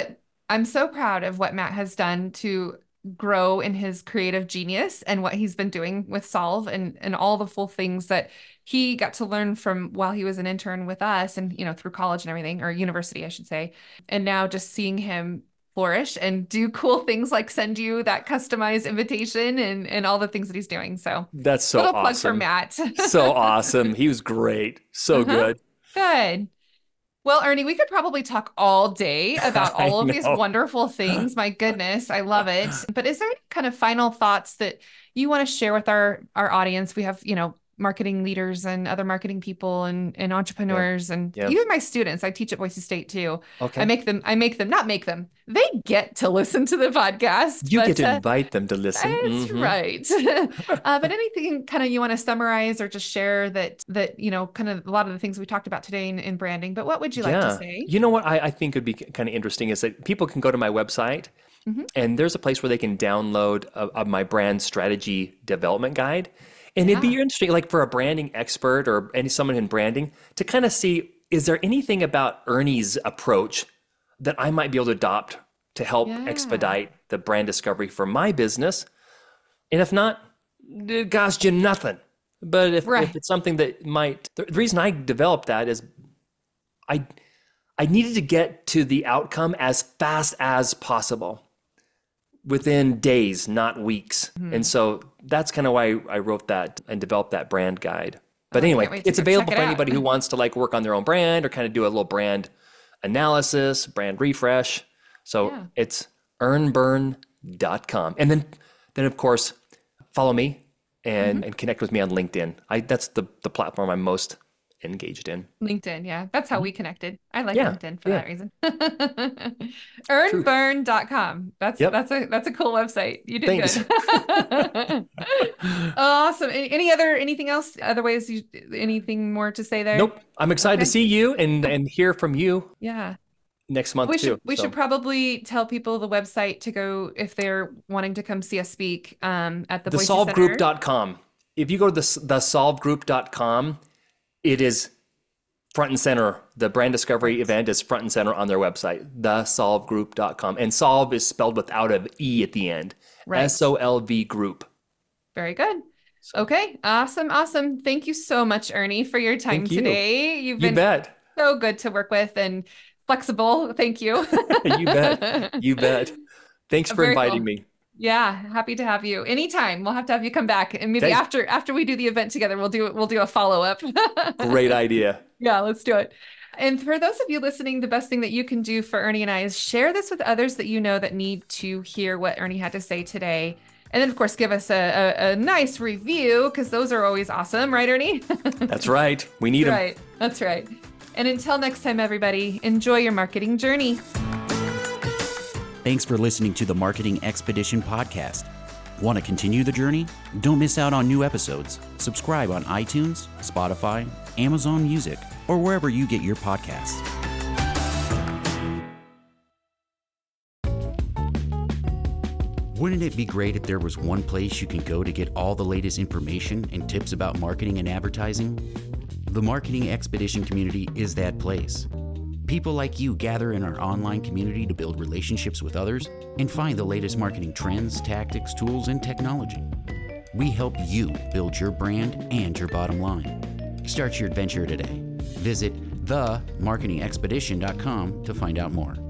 I'm so proud of what Matt has done to grow in his creative genius and what he's been doing with Solve and all the full things that he got to learn from while he was an intern with us and, through college and everything, or university, I should say. And now just seeing him flourish and do cool things like send you that customized invitation and all the things that he's doing. So that's so little awesome. Plug for Matt. So awesome. He was great. So good. Good. Well, Ernie, we could probably talk all day about all of these wonderful things. My goodness, I love it. But is there any kind of final thoughts that you want to share with our audience? We have, marketing leaders and other marketing people and entrepreneurs and even my students. I teach at Boise State too. Okay. They get to listen to the podcast. You get to invite them to listen. That's right. But anything kind of you want to summarize or just share that, kind of a lot of the things we talked about today in branding, but what would you like to say? You know what I think would be kind of interesting is that people can go to my website and there's a place where they can download my brand strategy development guide. And it'd be interesting, like for a branding expert or someone in branding, to kind of see, is there anything about Ernie's approach that I might be able to adopt to help expedite the brand discovery for my business? And if not, it costs you nothing. But if it's something that might, the reason I developed that is I needed to get to the outcome as fast as possible. Within days, not weeks. And so that's kind of why I wrote that and developed that brand guide. But anyway, it's available for anybody who wants to like work on their own brand or kind of do a little brand analysis, brand refresh. So it's earnburn.com. And then of course, follow me and connect with me on LinkedIn. That's the platform I'm most engaged in. LinkedIn, yeah. That's how we connected. I like LinkedIn for that reason. Earnburn.com. That's a cool website. You did good. Awesome. Anything else? Other ways anything more to say there? Nope. I'm excited to see you and hear from you. Yeah. Next month we should probably tell people the website to go if they're wanting to come see us speak at the Boise Center. Thesolvegroup.com. If you go to thesolvegroup.com, it is front and center. The brand discovery event is front and center on their website, thesolvegroup.com. And solve is spelled without an E at the end. Right. SOLV group. Very good. Okay. Awesome. Thank you so much, Ernie, for your time today. You've been so good to work with and flexible. Thank you. You bet. Thanks for inviting me. Yeah, happy to have you anytime. We'll have to have you come back, and maybe after we do the event together, we'll do a follow-up. Great idea. Yeah, let's do it. And for those of you listening, the best thing that you can do for Ernie and I is share this with others that you know that need to hear what Ernie had to say today. And then, of course, give us a nice review, because those are always awesome, right, Ernie? That's right. We need them. Right. That's right. And until next time, everybody, enjoy your marketing journey. Thanks for listening to the Marketing Expedition podcast. Want to continue the journey? Don't miss out on new episodes. Subscribe on iTunes, Spotify, Amazon Music, or wherever you get your podcasts. Wouldn't it be great if there was one place you can go to get all the latest information and tips about marketing and advertising? The Marketing Expedition community is that place. People like you gather in our online community to build relationships with others and find the latest marketing trends, tactics, tools, and technology. We help you build your brand and your bottom line. Start your adventure today. Visit themarketingexpedition.com to find out more.